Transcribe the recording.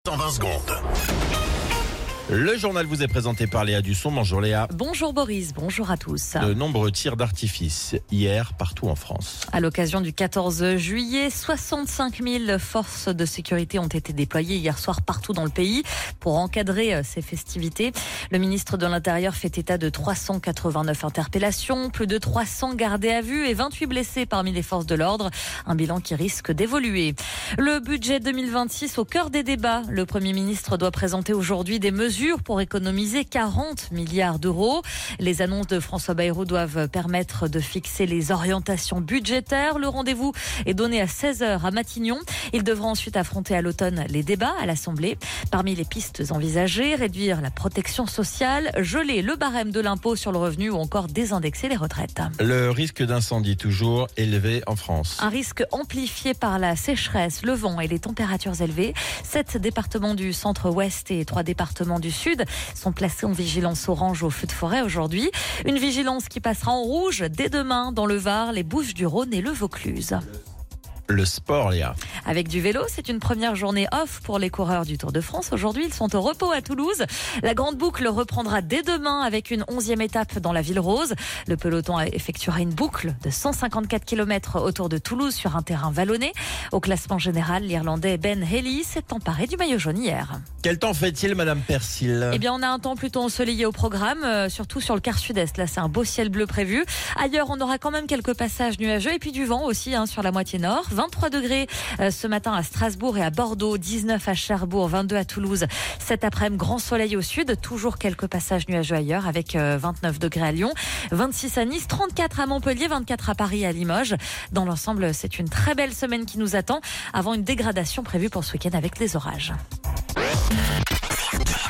en 20 secondes. Le journal vous est présenté par Léa Dusson. Bonjour Léa. Bonjour Boris, bonjour à tous. De nombreux tirs d'artifice hier partout en France. À l'occasion du 14 juillet, 65 000 forces de sécurité ont été déployées hier soir partout dans le pays pour encadrer ces festivités. Le ministre de l'Intérieur fait état de 389 interpellations, plus de 300 gardés à vue et 28 blessés parmi les forces de l'ordre. Un bilan qui risque d'évoluer. Le budget 2026 au cœur des débats. Le Premier ministre doit présenter aujourd'hui des mesures pour économiser 40 milliards d'euros. Les annonces de François Bayrou doivent permettre de fixer les orientations budgétaires. Le rendez-vous est donné à 16h à Matignon. Il devra ensuite affronter à l'automne les débats à l'Assemblée. Parmi les pistes envisagées, réduire la protection sociale, geler le barème de l'impôt sur le revenu ou encore désindexer les retraites. Le risque d'incendie toujours élevé en France. Un risque amplifié par la sécheresse, le vent et les températures élevées. 7 départements du centre-ouest et 3 départements du sud sont placés en vigilance orange au feu de forêt aujourd'hui. Une vigilance qui passera en rouge dès demain dans le Var, les Bouches-du-Rhône et le Vaucluse. Le sport, Léa. Avec du vélo, c'est une première journée off pour les coureurs du Tour de France. Aujourd'hui, ils sont au repos à Toulouse. La grande boucle reprendra dès demain avec une 11e étape dans la Ville Rose. Le peloton effectuera une boucle de 154 km autour de Toulouse sur un terrain vallonné. Au classement général, l'Irlandais Ben Healy s'est emparé du maillot jaune hier. Quel temps fait-il, Madame Persil? Eh bien, on a un temps plutôt ensoleillé au programme, surtout sur le quart sud-est. Là, c'est un beau ciel bleu prévu. Ailleurs, on aura quand même quelques passages nuageux et puis du vent aussi sur la moitié nord. 23 degrés ce matin à Strasbourg et à Bordeaux, 19 à Cherbourg, 22 à Toulouse. Cet après-midi, grand soleil au sud, toujours quelques passages nuageux ailleurs avec 29 degrés à Lyon, 26 à Nice, 34 à Montpellier, 24 à Paris et à Limoges. Dans l'ensemble, c'est une très belle semaine qui nous attend avant une dégradation prévue pour ce week-end avec des orages.